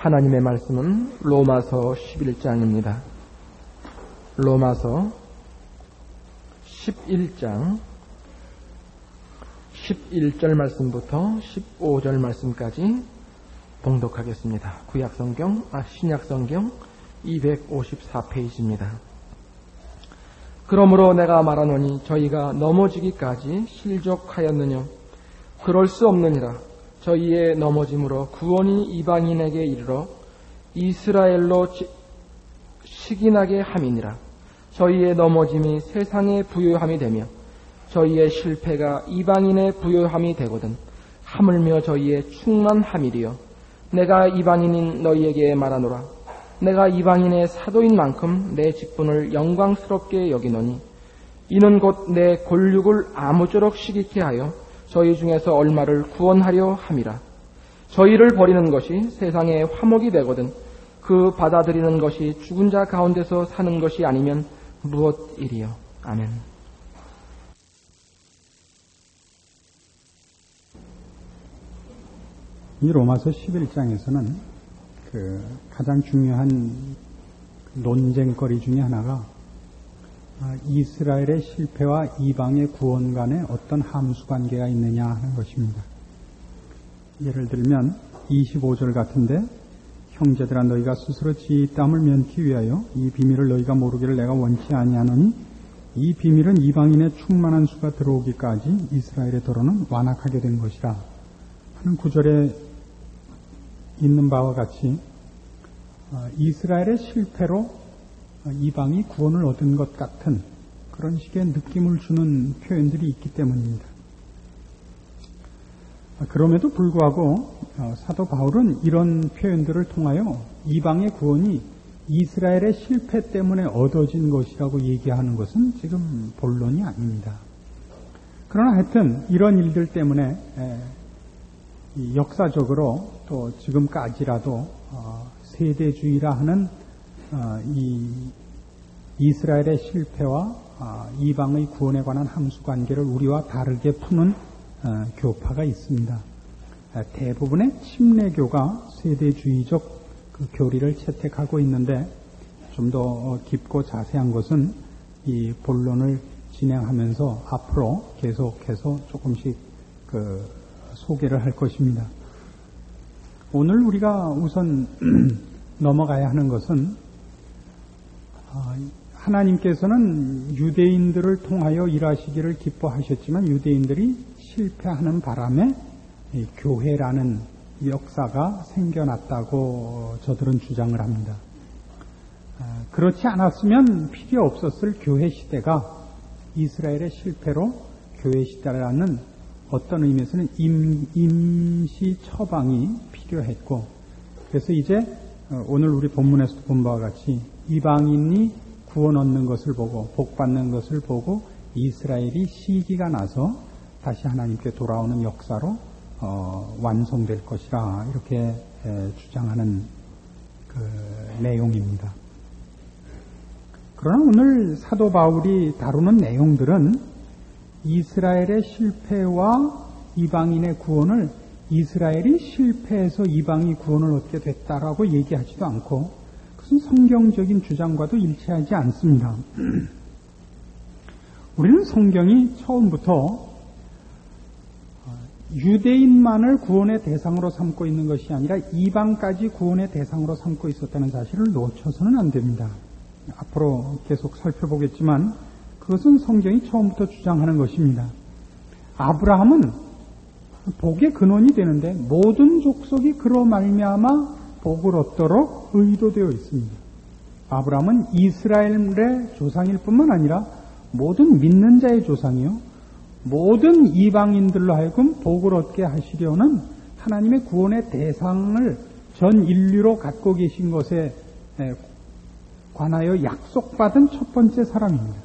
하나님의 말씀은 로마서 11장입니다. 로마서 11장 11절 말씀부터 15절 말씀까지 봉독하겠습니다. 신약성경 254페이지입니다. 그러므로 내가 말하노니 저희가 넘어지기까지 실족하였느냐? 그럴 수 없느니라. 저희의 넘어짐으로 구원이 이방인에게 이르러 이스라엘로 식인하게 함이니라. 저희의 넘어짐이 세상의 부요함이 되며 저희의 실패가 이방인의 부요함이 되거든 하물며 저희의 충만함이리요. 내가 이방인인 너희에게 말하노라. 내가 이방인의 사도인 만큼 내 직분을 영광스럽게 여기노니 이는 곧 내 골육을 아무쪼록 시기케 하여 저희 중에서 얼마를 구원하려 함이라. 저희를 버리는 것이 세상의 화목이 되거든 그 받아들이는 것이 죽은 자 가운데서 사는 것이 아니면 무엇이리요. 아멘. 이 로마서 11장에서는 가장 중요한 논쟁거리 중에 하나가 이스라엘의 실패와 이방의 구원 간에 어떤 함수관계가 있느냐 하는 것입니다. 예를 들면 25절 같은데 형제들아 너희가 스스로 지혜의 땀을 면키 위하여 이 비밀을 너희가 모르기를 내가 원치 아니하노니 이 비밀은 이방인의 충만한 수가 들어오기까지 이스라엘의 도로는 완악하게 된 것이라 하는 구절에 있는 바와 같이 이스라엘의 실패로 이방이 구원을 얻은 것 같은 그런 식의 느낌을 주는 표현들이 있기 때문입니다. 그럼에도 불구하고 사도 바울은 이런 표현들을 통하여 이방의 구원이 이스라엘의 실패 때문에 얻어진 것이라고 얘기하는 것은 지금 본론이 아닙니다. 그러나 하여튼 이런 일들 때문에 역사적으로 또 지금까지라도 세대주의라 하는 이 이스라엘의 실패와 이방의 구원에 관한 함수관계를 우리와 다르게 푸는 교파가 있습니다. 대부분의 침례교가 세대주의적 그 교리를 채택하고 있는데 좀 더 깊고 자세한 것은 이 본론을 진행하면서 앞으로 계속해서 조금씩 소개를 할 것입니다. 오늘 우리가 우선 넘어가야 하는 것은 하나님께서는 유대인들을 통하여 일하시기를 기뻐하셨지만 유대인들이 실패하는 바람에 교회라는 역사가 생겨났다고 저들은 주장을 합니다. 그렇지 않았으면 필요 없었을 교회 시대가 이스라엘의 실패로 교회 시대라는 어떤 의미에서는 임시 처방이 필요했고 그래서 이제 오늘 우리 본문에서도 본 바와 같이 이방인이 구원 얻는 것을 보고 복받는 것을 보고 이스라엘이 시기가 나서 다시 하나님께 돌아오는 역사로 완성될 것이라 이렇게 주장하는 내용입니다. 그러나 오늘 사도 바울이 다루는 내용들은 이스라엘의 실패와 이방인의 구원을 이스라엘이 실패해서 이방이 구원을 얻게 됐다라고 얘기하지도 않고 그것은 성경적인 주장과도 일치하지 않습니다. 우리는 성경이 처음부터 유대인만을 구원의 대상으로 삼고 있는 것이 아니라 이방까지 구원의 대상으로 삼고 있었다는 사실을 놓쳐서는 안 됩니다. 앞으로 계속 살펴보겠지만 그것은 성경이 처음부터 주장하는 것입니다. 아브라함은 복의 근원이 되는데 모든 족속이 그로 말미암아 복을 얻도록 의도되어 있습니다. 아브라함은 이스라엘의 조상일 뿐만 아니라 모든 믿는 자의 조상이요 모든 이방인들로 하여금 복을 얻게 하시려는 하나님의 구원의 대상을 전 인류로 갖고 계신 것에 관하여 약속받은 첫 번째 사람입니다.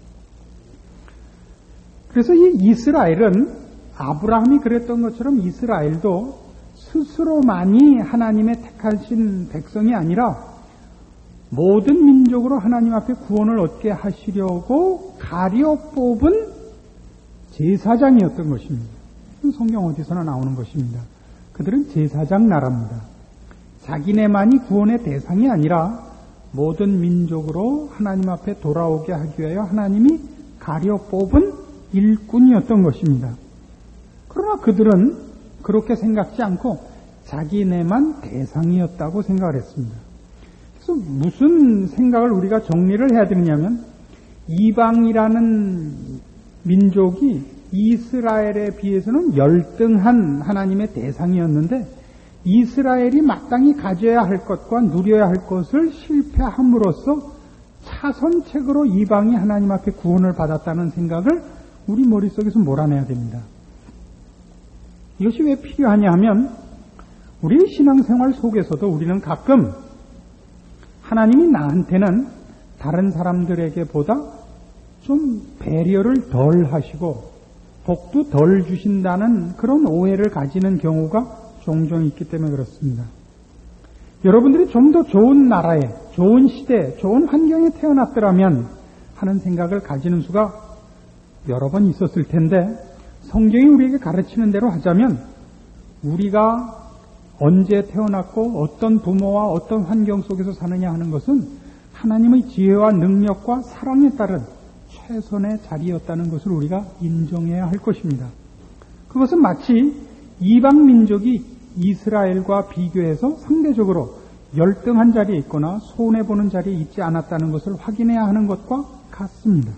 그래서 이 이스라엘은 아브라함이 그랬던 것처럼 이스라엘도 스스로만이 하나님의 택하신 백성이 아니라 모든 민족으로 하나님 앞에 구원을 얻게 하시려고 가려 뽑은 제사장이었던 것입니다. 성경 어디서나 나오는 것입니다. 그들은 제사장 나라입니다. 자기네만이 구원의 대상이 아니라 모든 민족으로 하나님 앞에 돌아오게 하기 위하여 하나님이 가려 뽑은 일꾼이었던 것입니다. 그러나 그들은 그렇게 생각지 않고 자기네만 대상이었다고 생각을 했습니다. 그래서 무슨 생각을 우리가 정리를 해야 되느냐면, 이방이라는 민족이 이스라엘에 비해서는 열등한 하나님의 대상이었는데, 이스라엘이 마땅히 가져야 할 것과 누려야 할 것을 실패함으로써 차선책으로 이방이 하나님 앞에 구원을 받았다는 생각을 우리 머릿속에서 몰아내야 됩니다. 이것이 왜 필요하냐 하면, 우리 신앙생활 속에서도 우리는 가끔 하나님이 나한테는 다른 사람들에게 보다 좀 배려를 덜 하시고 복도 덜 주신다는 그런 오해를 가지는 경우가 종종 있기 때문에 그렇습니다. 여러분들이 좀 더 좋은 나라에, 좋은 시대에, 좋은 환경에 태어났더라면 하는 생각을 가지는 수가 여러 번 있었을 텐데, 성경이 우리에게 가르치는 대로 하자면 우리가 언제 태어났고 어떤 부모와 어떤 환경 속에서 사느냐 하는 것은 하나님의 지혜와 능력과 사랑에 따른 최선의 자리였다는 것을 우리가 인정해야 할 것입니다. 그것은 마치 이방 민족이 이스라엘과 비교해서 상대적으로 열등한 자리에 있거나 손해보는 자리에 있지 않았다는 것을 확인해야 하는 것과 같습니다.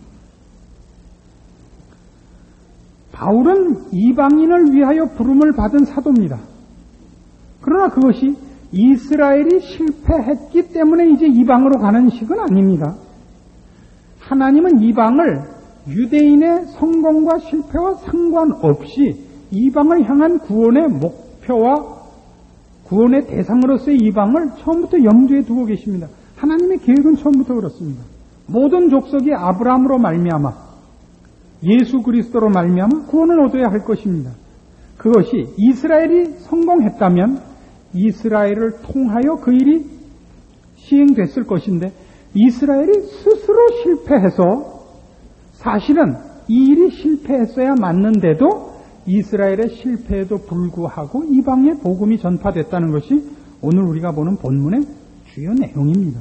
바울은 이방인을 위하여 부름을 받은 사도입니다. 그러나 그것이 이스라엘이 실패했기 때문에 이제 이방으로 가는 식은 아닙니다. 하나님은 이방을 유대인의 성공과 실패와 상관없이 이방을 향한 구원의 목표와 구원의 대상으로서의 이방을 처음부터 염두에 두고 계십니다. 하나님의 계획은 처음부터 그렇습니다. 모든 족속이 아브라함으로 말미암아 예수 그리스도로 말미암아 구원을 얻어야 할 것입니다. 그것이 이스라엘이 성공했다면 이스라엘을 통하여 그 일이 시행됐을 것인데, 이스라엘이 스스로 실패해서, 사실은 이 일이 실패했어야 맞는데도 이스라엘의 실패에도 불구하고 이방의 복음이 전파됐다는 것이 오늘 우리가 보는 본문의 주요 내용입니다.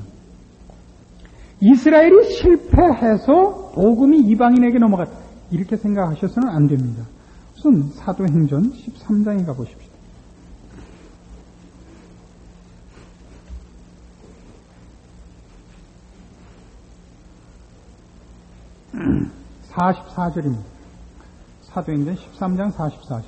이스라엘이 실패해서 복음이 이방인에게 넘어갔다, 이렇게 생각하셔서는 안 됩니다. 우선 사도행전 13장에 가보십시오. 44절입니다. 사도행전 13장 44절.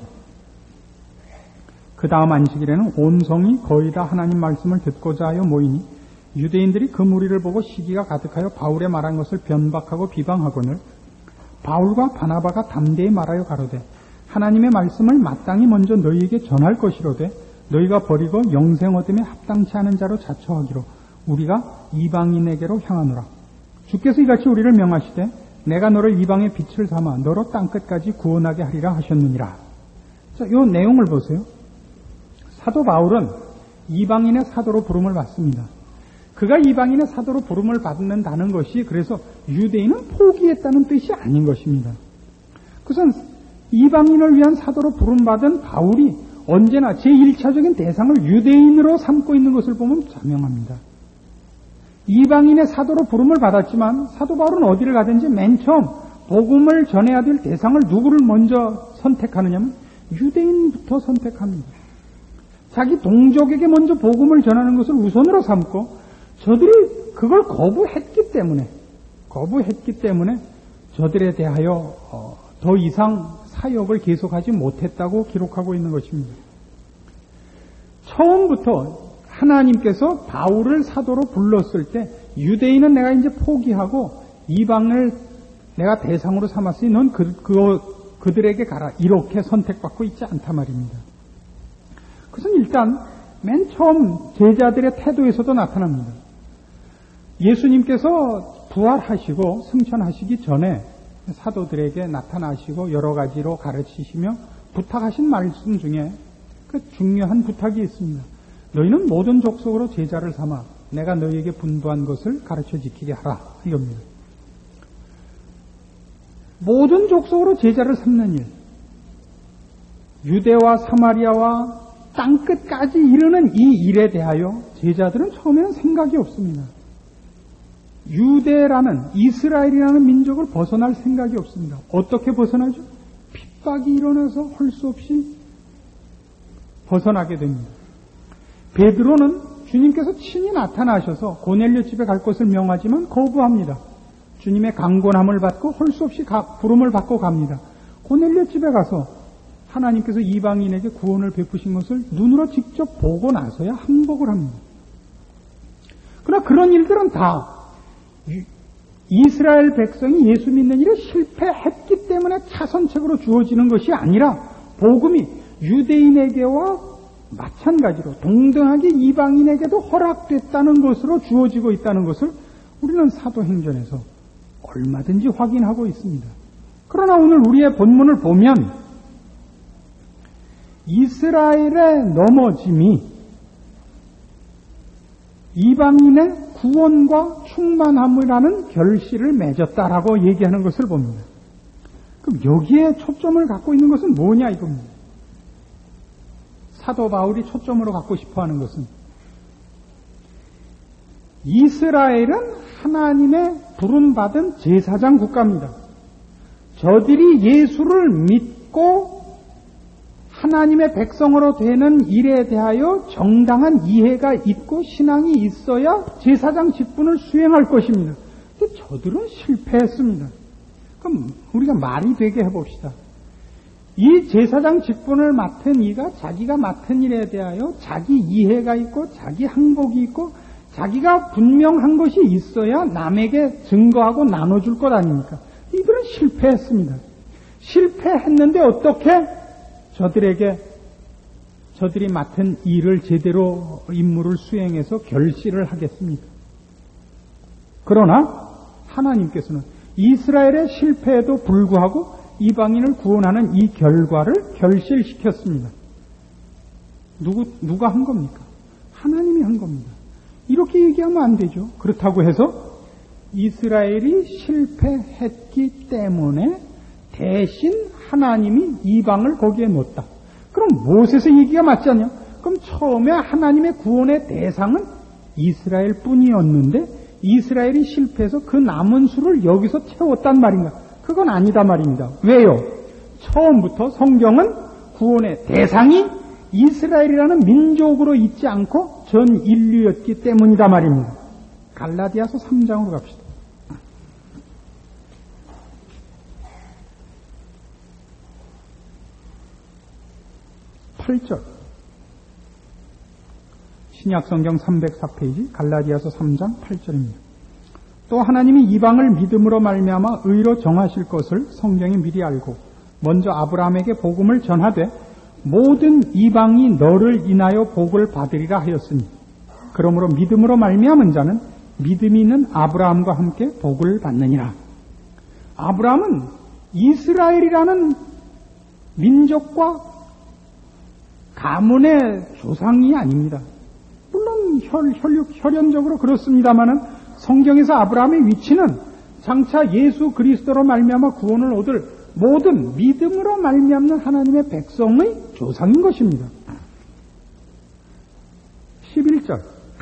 그 다음 안식일에는 온 성이 거의 다 하나님 말씀을 듣고자 하여 모이니 유대인들이 그 무리를 보고 시기가 가득하여 바울의 말한 것을 변박하고 비방하거늘 바울과 바나바가 담대히 말하여 가로되 하나님의 말씀을 마땅히 먼저 너희에게 전할 것이로되 너희가 버리고 영생 얻음에 합당치 않은 자로 자처하기로 우리가 이방인에게로 향하노라. 주께서 이같이 우리를 명하시되 내가 너를 이방의 빛을 삼아 너로 땅끝까지 구원하게 하리라 하셨느니라. 자, 이 내용을 보세요. 사도 바울은 이방인의 사도로 부름을 받습니다. 그가 이방인의 사도로 부름을 받는다는 것이 그래서 유대인은 포기했다는 뜻이 아닌 것입니다. 그것은 이방인을 위한 사도로 부름받은 바울이 언제나 제1차적인 대상을 유대인으로 삼고 있는 것을 보면 자명합니다. 이방인의 사도로 부름을 받았지만 사도 바울은 어디를 가든지 맨 처음 복음을 전해야 될 대상을 누구를 먼저 선택하느냐면 유대인부터 선택합니다. 자기 동족에게 먼저 복음을 전하는 것을 우선으로 삼고 저들이 그걸 거부했기 때문에 저들에 대하여 더 이상 사역을 계속하지 못했다고 기록하고 있는 것입니다. 처음부터 하나님께서 바울을 사도로 불렀을 때 유대인은 내가 이제 포기하고 이방을 내가 대상으로 삼았으니 넌 그들에게 가라, 이렇게 선택받고 있지 않단 말입니다. 그것은 일단 맨 처음 제자들의 태도에서도 나타납니다. 예수님께서 부활하시고 승천하시기 전에 사도들에게 나타나시고 여러 가지로 가르치시며 부탁하신 말씀 중에 그 중요한 부탁이 있습니다. 너희는 모든 족속으로 제자를 삼아 내가 너희에게 분부한 것을 가르쳐 지키게 하라, 이겁니다. 모든 족속으로 제자를 삼는 일, 유대와 사마리아와 땅끝까지 이르는 이 일에 대하여 제자들은 처음에는 생각이 없습니다. 유대라는 이스라엘이라는 민족을 벗어날 생각이 없습니다. 어떻게 벗어나죠? 핍박이 일어나서 할 수 없이 벗어나게 됩니다. 베드로는 주님께서 친히 나타나셔서 고넬료 집에 갈 것을 명하지만 거부합니다. 주님의 강권함을 받고 할 수 없이 부름을 받고 갑니다. 고넬료 집에 가서 하나님께서 이방인에게 구원을 베푸신 것을 눈으로 직접 보고 나서야 항복을 합니다. 그러나 그런 일들은 다 이스라엘 백성이 예수 믿는 일에 실패했기 때문에 차선책으로 주어지는 것이 아니라 복음이 유대인에게와 마찬가지로 동등하게 이방인에게도 허락됐다는 것으로 주어지고 있다는 것을 우리는 사도행전에서 얼마든지 확인하고 있습니다. 그러나 오늘 우리의 본문을 보면 이스라엘의 넘어짐이 이방인의 구원과 충만함이라는 결실을 맺었다라고 얘기하는 것을 봅니다. 그럼 여기에 초점을 갖고 있는 것은 뭐냐 이겁니다. 사도 바울이 초점으로 갖고 싶어하는 것은 이스라엘은 하나님의 부름받은 제사장 국가입니다. 저들이 예수를 믿고 하나님의 백성으로 되는 일에 대하여 정당한 이해가 있고 신앙이 있어야 제사장 직분을 수행할 것입니다. 근데 저들은 실패했습니다. 그럼 우리가 말이 되게 해봅시다. 이 제사장 직분을 맡은 이가 자기가 맡은 일에 대하여 자기 이해가 있고 자기 항복이 있고 자기가 분명한 것이 있어야 남에게 증거하고 나눠줄 것 아닙니까? 이들은 실패했습니다. 실패했는데 어떻게 저들이 맡은 일을 제대로 임무를 수행해서 결실을 하겠습니까? 그러나 하나님께서는 이스라엘의 실패에도 불구하고 이방인을 구원하는 이 결과를 결실시켰습니다. 누가 한 겁니까? 하나님이 한 겁니다. 이렇게 얘기하면 안 되죠. 그렇다고 해서 이스라엘이 실패했기 때문에 대신 하나님이 이방을 거기에 놓았다. 그럼 무엇에서 얘기가 맞지 않냐? 그럼 처음에 하나님의 구원의 대상은 이스라엘 뿐이었는데 이스라엘이 실패해서 그 남은 수를 여기서 채웠단 말인가? 그건 아니다 말입니다. 왜요? 처음부터 성경은 구원의 대상이 이스라엘이라는 민족으로 있지 않고 전 인류였기 때문이다 말입니다. 갈라디아서 3장으로 갑시다. 8절. 신약성경 304페이지 갈라디아서 3장 8절입니다. 또 하나님이 이방을 믿음으로 말미암아 의로 정하실 것을 성경이 미리 알고 먼저 아브라함에게 복음을 전하되 모든 이방이 너를 인하여 복을 받으리라 하였으니 그러므로 믿음으로 말미암은 자는 믿음이 있는 아브라함과 함께 복을 받느니라. 아브라함은 이스라엘이라는 민족과 가문의 조상이 아닙니다. 물론 혈연적으로 그렇습니다마는 성경에서 아브라함의 위치는 장차 예수 그리스도로 말미암아 구원을 얻을 모든 믿음으로 말미암는 하나님의 백성의 조상인 것입니다. 11절.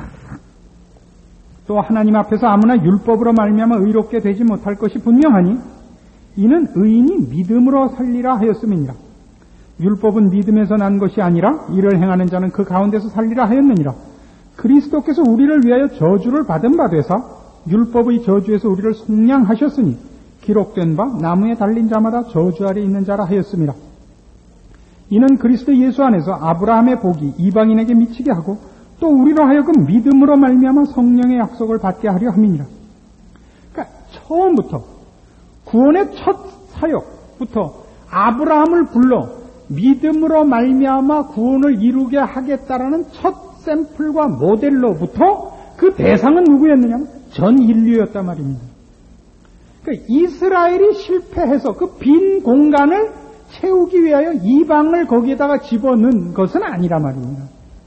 또 하나님 앞에서 아무나 율법으로 말미암아 의롭게 되지 못할 것이 분명하니 이는 의인이 믿음으로 살리라 하였음이니라. 율법은 믿음에서 난 것이 아니라 이를 행하는 자는 그 가운데서 살리라 하였느니라. 그리스도께서 우리를 위하여 저주를 받은 바 되사 율법의 저주에서 우리를 속량하셨으니 기록된 바 나무에 달린 자마다 저주 아래 있는 자라 하였음이라. 이는 그리스도 예수 안에서 아브라함의 복이 이방인에게 미치게 하고 또 우리로 하여금 믿음으로 말미암아 성령의 약속을 받게 하려 함이니라. 그러니까 처음부터 구원의 첫 사역부터 아브라함을 불러 믿음으로 말미암아 구원을 이루게 하겠다라는 첫 샘플과 모델로부터 그 대상은 누구였느냐? 전 인류였단 말입니다. 그러니까 이스라엘이 실패해서 그 빈 공간을 채우기 위하여 이방을 거기에다가 집어넣은 것은 아니라 말입니다.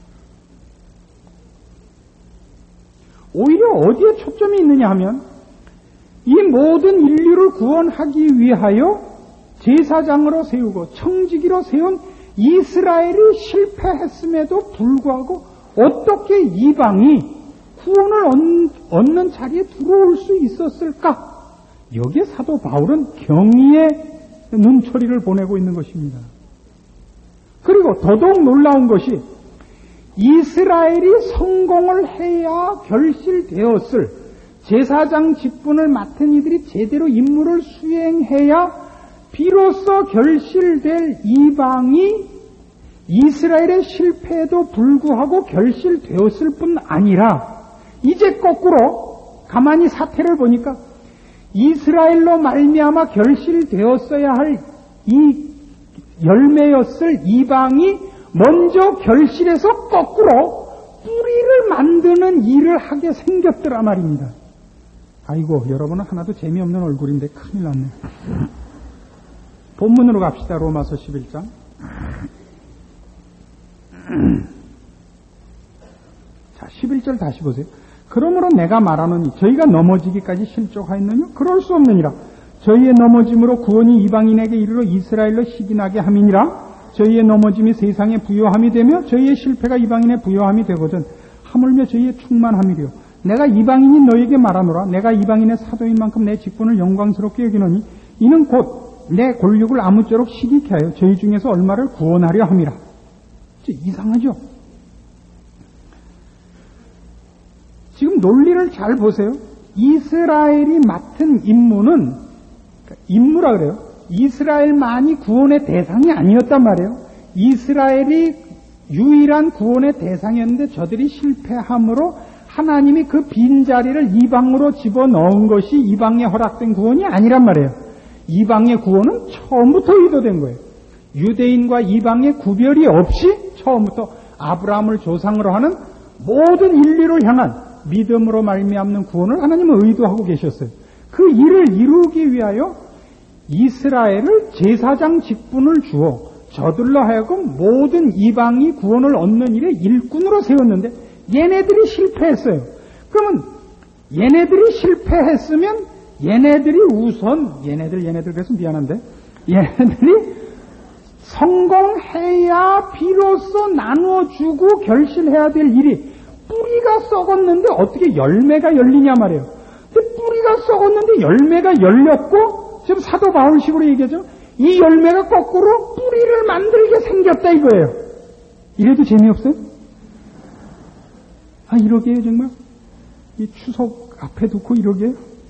오히려 어디에 초점이 있느냐 하면 이 모든 인류를 구원하기 위하여 제사장으로 세우고 청지기로 세운 이스라엘이 실패했음에도 불구하고 어떻게 이방이 구원을 얻는 자리에 들어올 수 있었을까? 여기에 사도 바울은 경의의 눈초리를 보내고 있는 것입니다. 그리고 더더욱 놀라운 것이 이스라엘이 성공을 해야 결실되었을 제사장 직분을 맡은 이들이 제대로 임무를 수행해야 비로소 결실될 이방이 이스라엘의 실패에도 불구하고 결실되었을 뿐 아니라 이제 거꾸로 가만히 사태를 보니까 이스라엘로 말미암아 결실되었어야 할 이 열매였을 이방이 먼저 결실해서 거꾸로 뿌리를 만드는 일을 하게 생겼더라 말입니다. 아이고, 여러분은 하나도 재미없는 얼굴인데 큰일 났네. 본문으로 갑시다. 로마서 11장. 자, 11절 다시 보세요. 그러므로 내가 말하노니 저희가 넘어지기까지 실족하였느냐? 그럴 수 없느니라. 저희의 넘어짐으로 구원이 이방인에게 이르러 이스라엘로 시기나게 함이니라. 저희의 넘어짐이 세상에 부요함이 되며 저희의 실패가 이방인의 부요함이 되거든 하물며 저희의 충만함이려. 내가 이방인이 너에게 말하노라. 내가 이방인의 사도인 만큼 내 직분을 영광스럽게 여기노니 이는 곧 내 골육을 아무쪼록 시기케 하여 저희 중에서 얼마를 구원하려 함이라. 이상하죠? 지금 논리를 잘 보세요. 이스라엘이 맡은 임무는, 임무라 그래요. 이스라엘만이 구원의 대상이 아니었단 말이에요. 이스라엘이 유일한 구원의 대상이었는데 저들이 실패함으로 하나님이 그 빈자리를 이방으로 집어넣은 것이 이방에 허락된 구원이 아니란 말이에요. 이방의 구원은 처음부터 의도된 거예요. 유대인과 이방의 구별이 없이 처음부터 아브라함을 조상으로 하는 모든 인류를 향한 믿음으로 말미암는 구원을 하나님은 의도하고 계셨어요. 그 일을 이루기 위하여 이스라엘을 제사장 직분을 주어 저들로 하여금 모든 이방이 구원을 얻는 일에 일꾼으로 세웠는데 얘네들이 실패했어요. 그러면 얘네들이 실패했으면 얘네들이 우선 얘네들 그래서 미안한데 얘네들이 성공해야 비로소 나누어주고 결실해야 될 일이 뿌리가 썩었는데 어떻게 열매가 열리냐 말이에요. 근데 뿌리가 썩었는데 열매가 열렸고 지금 사도 바울식으로 얘기하죠. 이 열매가 거꾸로 뿌리를 만들게 생겼다 이거예요. 이래도 재미없어요? 아 이러게요 정말? 이 추석 앞에 두고 이러게요?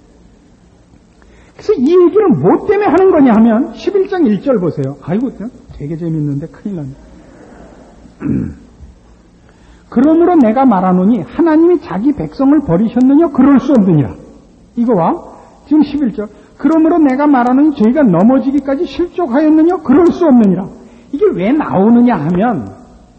그래서 이 얘기를 뭐 때문에 하는 거냐 하면 11장 1절 보세요. 아이고 되게 재밌는데 큰일 났네. 그러므로 내가 말하노니 하나님이 자기 백성을 버리셨느냐? 그럴 수 없느니라. 이거와 지금 11절 그러므로 내가 말하노니 저희가 넘어지기까지 실족하였느냐? 그럴 수 없느니라. 이게 왜 나오느냐 하면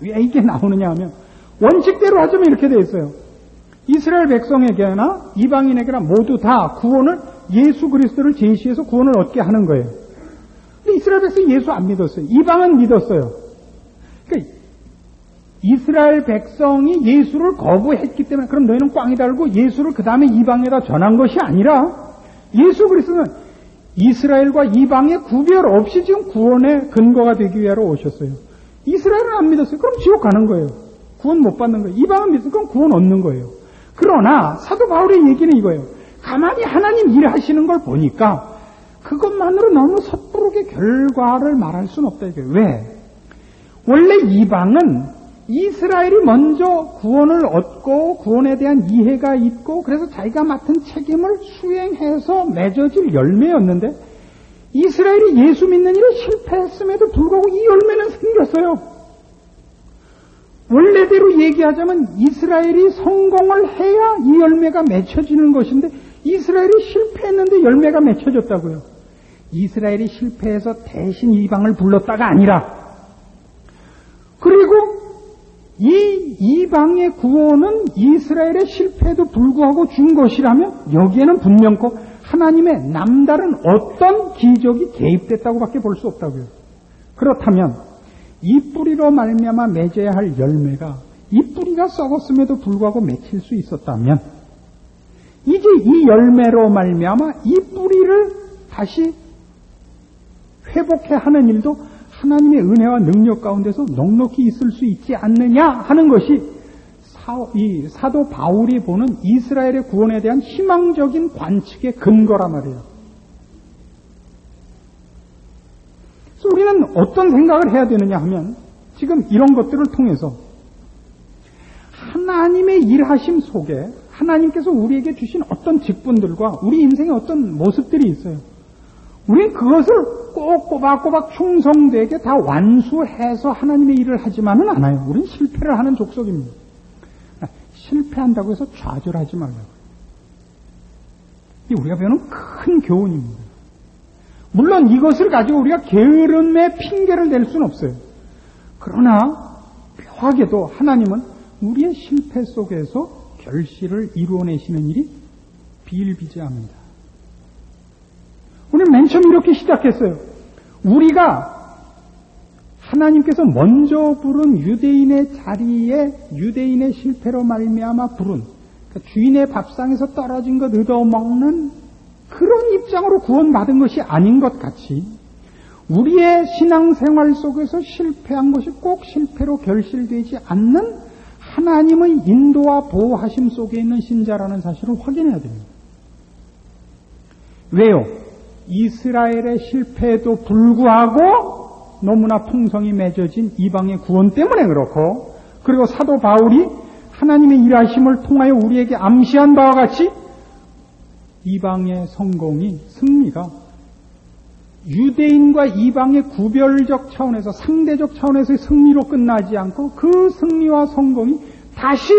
원칙대로 하자면 이렇게 되어 있어요. 이스라엘 백성에게나 이방인에게나 모두 다 구원을 예수 그리스도를 제시해서 구원을 얻게 하는 거예요. 근데 이스라엘 백성이 예수 안 믿었어요. 이방은 믿었어요. 그러니까 이스라엘 백성이 예수를 거부했기 때문에 그럼 너희는 꽝이 달고 예수를 그 다음에 이방에다 전한 것이 아니라 예수 그리스도는 이스라엘과 이방의 구별 없이 지금 구원의 근거가 되기 위하여 오셨어요. 이스라엘은 안 믿었어요. 그럼 지옥 가는 거예요. 구원 못 받는 거예요. 이방은 믿었어요. 그럼 구원 얻는 거예요. 그러나 사도 바울의 얘기는 이거예요. 가만히 하나님 일하시는 걸 보니까 그것만으로 너무 섣부르게 결과를 말할 수는 없다 이거예요. 왜? 원래 이방은 이스라엘이 먼저 구원을 얻고 구원에 대한 이해가 있고 그래서 자기가 맡은 책임을 수행해서 맺어질 열매였는데 이스라엘이 예수 믿는 일에 실패했음에도 불구하고 이 열매는 생겼어요. 원래대로 얘기하자면 이스라엘이 성공을 해야 이 열매가 맺혀지는 것인데 이스라엘이 실패했는데 열매가 맺혀졌다고요. 이스라엘이 실패해서 대신 이방을 불렀다가 아니라 그리고 이 이방의 구원은 이스라엘의 실패에도 불구하고 준 것이라면 여기에는 분명코 하나님의 남다른 어떤 기적이 개입됐다고밖에 볼 수 없다고요. 그렇다면 이 뿌리로 말미암아 맺어야 할 열매가 이 뿌리가 썩었음에도 불구하고 맺힐 수 있었다면 이제 이 열매로 말미암아 이 뿌리를 다시 회복해 하는 일도 하나님의 은혜와 능력 가운데서 넉넉히 있을 수 있지 않느냐 하는 것이 이 사도 바울이 보는 이스라엘의 구원에 대한 희망적인 관측의 근거란 말이에요. 그래서 우리는 어떤 생각을 해야 되느냐 하면 지금 이런 것들을 통해서 하나님의 일하심 속에 하나님께서 우리에게 주신 어떤 직분들과 우리 인생의 어떤 모습들이 있어요. 우리는 그것을 꼭 꼬박꼬박 충성되게 다 완수해서 하나님의 일을 하지만은 않아요. 우리는 실패를 하는 족속입니다. 실패한다고 해서 좌절하지 말라고요. 이 우리가 배우는 큰 교훈입니다. 물론 이것을 가지고 우리가 게으름의 핑계를 댈 수는 없어요. 그러나 묘하게도 하나님은 우리의 실패 속에서 결실을 이루어내시는 일이 비일비재합니다. 우리는 맨 처음 이렇게 시작했어요. 우리가 하나님께서 먼저 부른 유대인의 자리에 유대인의 실패로 말미암아 부른 그러니까 주인의 밥상에서 떨어진 것 얻어먹는 그런 입장으로 구원받은 것이 아닌 것 같이 우리의 신앙생활 속에서 실패한 것이 꼭 실패로 결실되지 않는 하나님의 인도와 보호하심 속에 있는 신자라는 사실을 확인해야 됩니다. 왜요? 이스라엘의 실패에도 불구하고 너무나 풍성이 맺어진 이방의 구원 때문에 그렇고 그리고 사도 바울이 하나님의 일하심을 통하여 우리에게 암시한 바와 같이 이방의 성공이 승리가 유대인과 이방의 구별적 차원에서 상대적 차원에서의 승리로 끝나지 않고 그 승리와 성공이 다시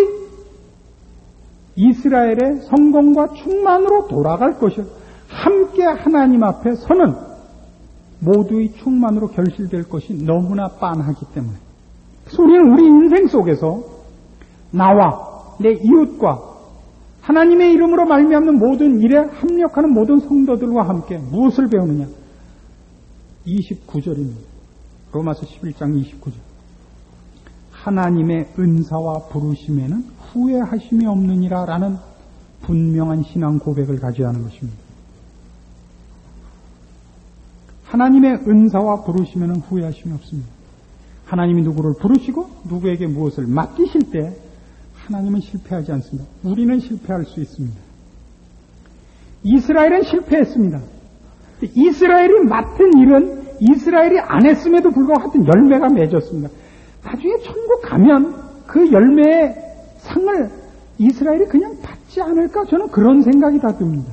이스라엘의 성공과 충만으로 돌아갈 것이요. 함께 하나님 앞에 서는 모두의 충만으로 결실될 것이 너무나 빤하기 때문에 그래서 우리는 우리 인생 속에서 나와 내 이웃과 하나님의 이름으로 말미암는 모든 일에 합력하는 모든 성도들과 함께 무엇을 배우느냐? 29절입니다. 로마서 11장 29절. 하나님의 은사와 부르심에는 후회하심이 없느니라 라는 분명한 신앙 고백을 가져야 하는 것입니다. 하나님의 은사와 부르시면 후회하심이 없습니다. 하나님이 누구를 부르시고 누구에게 무엇을 맡기실 때 하나님은 실패하지 않습니다. 우리는 실패할 수 있습니다. 이스라엘은 실패했습니다. 이스라엘이 맡은 일은 이스라엘이 안 했음에도 불구하고 하여튼 열매가 맺었습니다. 나중에 천국 가면 그 열매의 상을 이스라엘이 그냥 받지 않을까? 저는 그런 생각이 다 듭니다.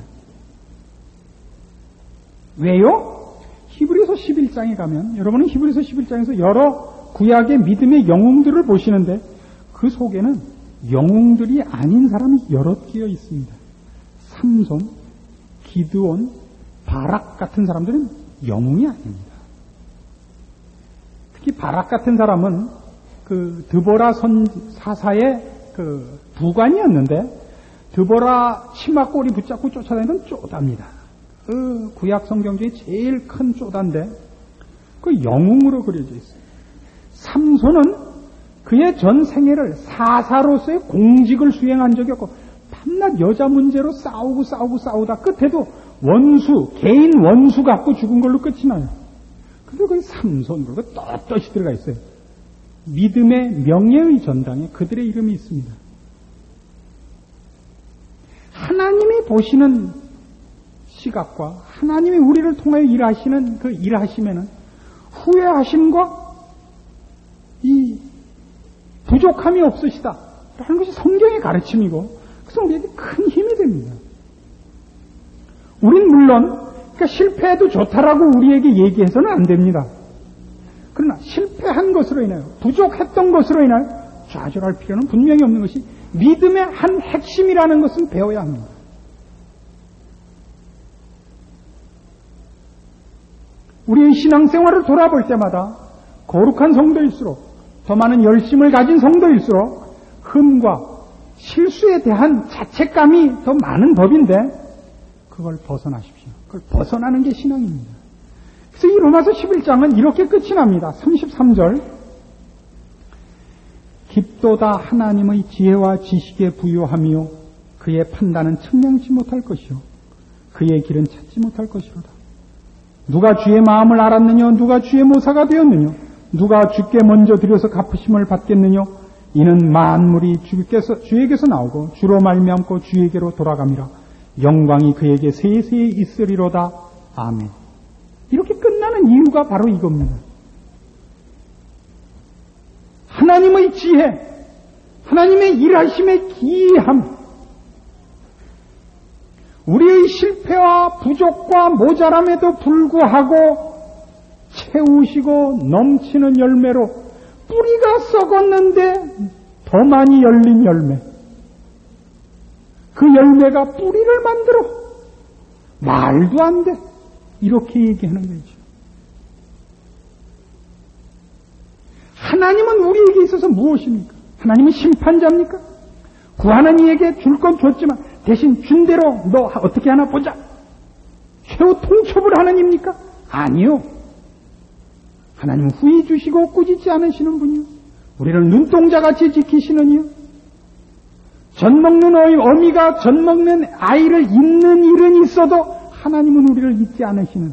왜요? 히브리서 11장에 가면 여러분은 히브리서 11장에서 여러 구약의 믿음의 영웅들을 보시는데 그 속에는 영웅들이 아닌 사람이 여럿 끼어 있습니다. 삼손, 기드온, 바락 같은 사람들은 영웅이 아닙니다. 특히 바락 같은 사람은 그 드보라 사사의 그 부관이었는데 드보라 치마꼬리 붙잡고 쫓아다니던 쪼다입니다. 그 구약 성경 중에 제일 큰 쪼다인데 그 영웅으로 그려져 있어요. 삼손은 그의 전 생애를 사사로서의 공직을 수행한 적이 없고 밤낮 여자 문제로 싸우다 끝에도 개인 원수 갖고 죽은 걸로 끝이 나요. 그리고 거기 삼손 그리고 떳떳이 들어가 있어요. 믿음의 명예의 전당에 그들의 이름이 있습니다. 하나님이 보시는 시각과 하나님이 우리를 통하여 일하시는 그 일하심에는 후회하심과 이 부족함이 없으시다 라는 것이 성경의 가르침이고 그래서 우리에게 큰 힘이 됩니다. 우린 물론 그러니까 실패해도 좋다라고 우리에게 얘기해서는 안 됩니다. 그러나 실패한 것으로 인하여 부족했던 것으로 인하여 좌절할 필요는 분명히 없는 것이 믿음의 한 핵심이라는 것은 배워야 합니다. 우리의 신앙생활을 돌아볼 때마다 거룩한 성도일수록 더 많은 열심을 가진 성도일수록 흠과 실수에 대한 자책감이 더 많은 법인데 그걸 벗어나십시오. 그걸 벗어나는 게 신앙입니다. 그래서 이 로마서 11장은 이렇게 끝이 납니다. 33절 깊도다 하나님의 지혜와 지식에 부유하며 그의 판단은 측량치 못할 것이요 그의 길은 찾지 못할 것이로다. 누가 주의 마음을 알았느냐? 누가 주의 모사가 되었느냐? 누가 주께 먼저 드려서 갚으심을 받겠느냐? 이는 만물이 주에게서 나오고 주로 말미암고 주에게로 돌아감이라. 영광이 그에게 세세에 있으리로다. 아멘. 이렇게 끝나는 이유가 바로 이겁니다. 하나님의 지혜, 하나님의 일하심의 기이함, 우리의 실패와 부족과 모자람에도 불구하고 채우시고 넘치는 열매로 뿌리가 썩었는데 더 많이 열린 열매, 그 열매가 뿌리를 만들어 말도 안 돼, 이렇게 얘기하는 거죠. 하나님은 우리에게 있어서 무엇입니까? 하나님은 심판자입니까? 구하는 이에게 줄 건 줬지만 대신 준 대로 너 어떻게 하나 보자, 최후 통첩을 하느님입니까? 아니요. 하나님은 후히 주시고 꾸짖지 않으시는 분이요, 우리를 눈동자같이 지키시느니요, 젖 먹는 어미가 젖 먹는 아이를 잊는 일은 있어도 하나님은 우리를 잊지 않으시는,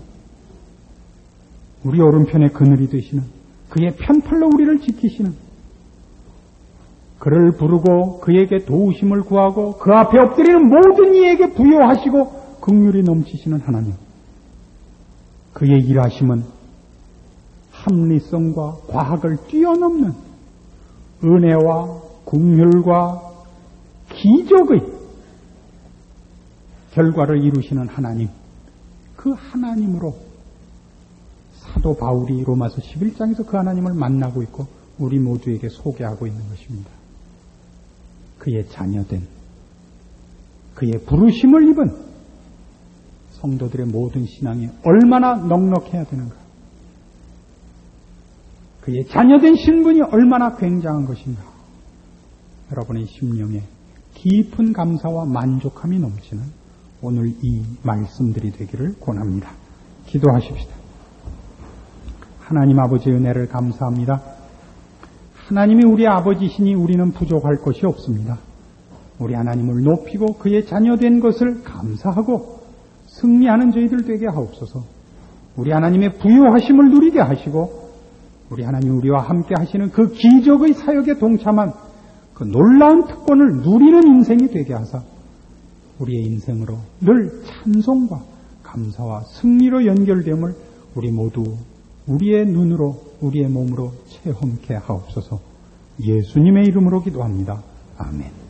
우리 오른편에 그늘이 되시는, 그의 편팔로 우리를 지키시는, 그를 부르고 그에게 도우심을 구하고 그 앞에 엎드리는 모든 이에게 부여하시고 긍휼이 넘치시는 하나님, 그의 일하심은 합리성과 과학을 뛰어넘는 은혜와 긍휼과 기적의 결과를 이루시는 하나님, 그 하나님으로 사도 바울이 로마서 11장에서 그 하나님을 만나고 있고 우리 모두에게 소개하고 있는 것입니다. 그의 자녀된, 그의 부르심을 입은 성도들의 모든 신앙이 얼마나 넉넉해야 되는가, 그의 자녀된 신분이 얼마나 굉장한 것인가, 여러분의 심령에 깊은 감사와 만족함이 넘치는 오늘 이 말씀들이 되기를 권합니다. 기도하십시다. 하나님 아버지의 은혜를 감사합니다. 하나님이 우리 아버지시니 우리는 부족할 것이 없습니다. 우리 하나님을 높이고 그의 자녀된 것을 감사하고 승리하는 저희들 되게 하옵소서. 우리 하나님의 부요하심을 누리게 하시고 우리 하나님 우리와 함께 하시는 그 기적의 사역에 동참한 그 놀라운 특권을 누리는 인생이 되게 하사 우리의 인생으로 늘 찬송과 감사와 승리로 연결됨을 우리 모두 우리의 눈으로 우리의 몸으로 체험케 하옵소서. 예수님의 이름으로 기도합니다. 아멘.